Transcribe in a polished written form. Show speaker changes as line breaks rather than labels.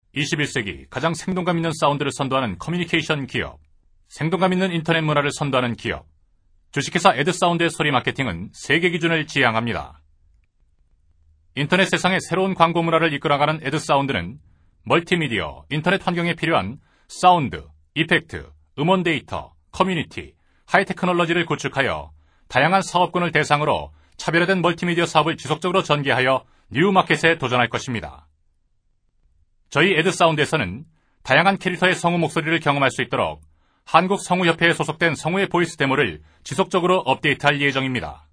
21세기 가장 생동감 있는 사운드를 선도하는 커뮤니케이션 기업, 생동감 있는 인터넷 문화를 선도하는 기업, 주식회사 에드사운드의 소리 마케팅은 세계 기준을 지향합니다. 인터넷 세상의 새로운 광고 문화를 이끌어가는 에드사운드는 멀티미디어, 인터넷 환경에 필요한 사운드, 이펙트, 음원 데이터, 커뮤니티, 하이테크놀로지를 구축하여 다양한 사업군을 대상으로 차별화된 멀티미디어 사업을 지속적으로 전개하여 뉴마켓에 도전할 것입니다. 저희 에드사운드에서는 다양한 캐릭터의 성우 목소리를 경험할 수 있도록 한국성우협회에 소속된 성우의 보이스 데모를 지속적으로 업데이트할 예정입니다.